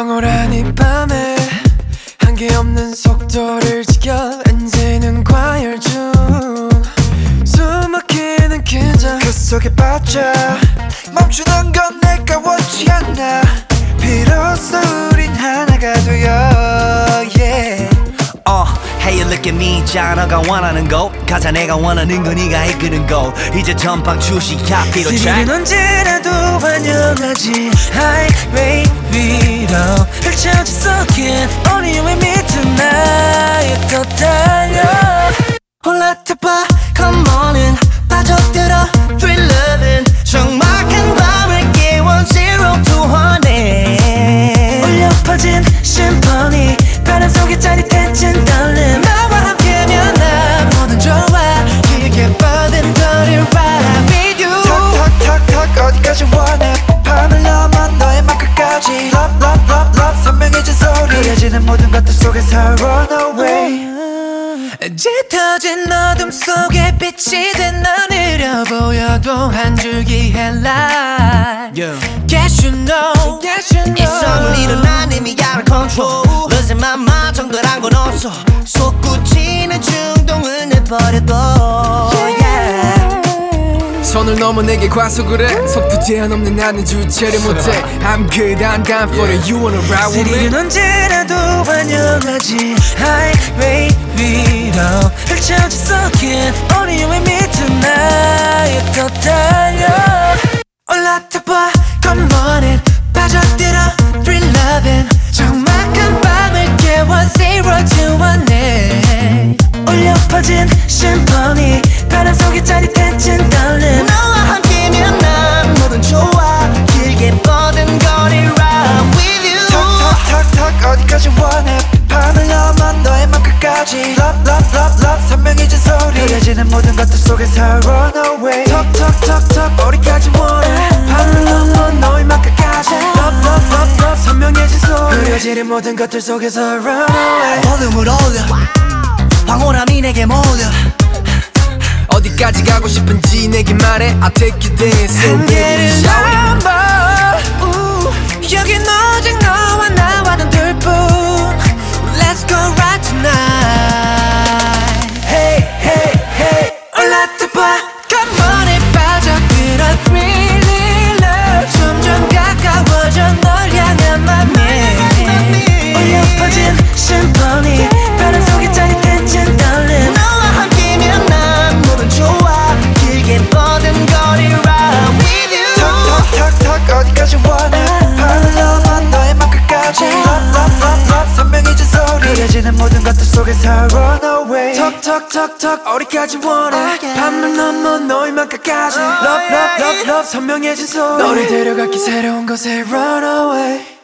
황홀한 이 밤에 한계 없는 속도를 지켜 엔진은 과열 중 숨막히는 긴장 그 속에 빠져 멈추는 건 내가 원치 않아 비로소 우린 하나가 되어 yeah. Hey you look at me 자너가 원하는 곳 가자 내가 원하는 거 네가 이끄는 곳 이제 전방 출시야 피로 트랙 시리는 언제라도 환영하지 하이웨이 위로 펼쳐진 속에 Only you and me tonight 더 달려 올라타봐 come on in 빠져들어 Thrill loving 적막한 밤을 깨워 zero to honey 울려 퍼진 심포니 바람 속에 짜릿해진 떨림 나와 함께면 난 뭐든 좋아 길게 뻗은 거리를 ride with you 탁탁탁탁 어디까지 원해 밤을 넘어 너의 맘끝까지 Love love love love 선명해진 소리 흐려지는 모든 것들 속에서 run away 짙어진 어둠 속에 빛이 된 너 느려 보여도 한 줄기 headlight Yes you know 이 성을 일어난 이미 out of control Losing my mind 정도란 건 없어 솟구치는 충동을 내버려둬 yeah. 선을 넘어 내게 과속을 해 속도 제한 없는 나는 주체를 못해 I'm good I'm down for it You wanna ride with me 스릴은 언제라도 환영하지 하이웨이 위로 펼쳐진 속에 Only you and me tonight 더 달려 올라타봐 Come on in 빠져들어 Thrill loving 적막한 밤을 깨워 Zero to one 울려 퍼진 심포니 바람 속에 짜릿해진 떨림 너와 함께면 난 뭐든 좋아 길게 뻗은 거리 ride with you 탁탁탁탁 어디까지 원해 밤을 넘어 너의 맘끝까지 Love love love love 선명해진 소리 흐려지는 모든 것들 속에서 run away 턱턱턱턱 어디까지 원해 밤을 넘어 너의 맘끝까지 Love love love love 선명해진 소리 흐려지는 모든 것들 속에서 run away 볼륨을 올려 황홀함이 내게 몰려 어디까지 가고 싶은지 내게 말해 I'll take you dancing 한계를 넘어 여긴 오직 너와 나와는 둘뿐 Let's go right tonight Hey hey hey 올라타봐 Come on and 빠져들어 Thrilling love 점점 가까워져 널 향한 맘이 울려 퍼진 심포니 바람 속에 짜릿해진 떨림 너와 함께면 난 뭐든 좋아 길게 뻗은 거리 ride with you 탁탁탁탁 어디까지 원해 밤을 넘어 너의 맘끝까지 Love love love love 선명해진 소리 흐려지는 모든 것들 속에서 run away 턱턱턱턱 어디까지 원해 밤을 넘어 너의 맘끝까지 Love love love love 선명해진 소리 너를 데려갈게 새로운 곳에 run away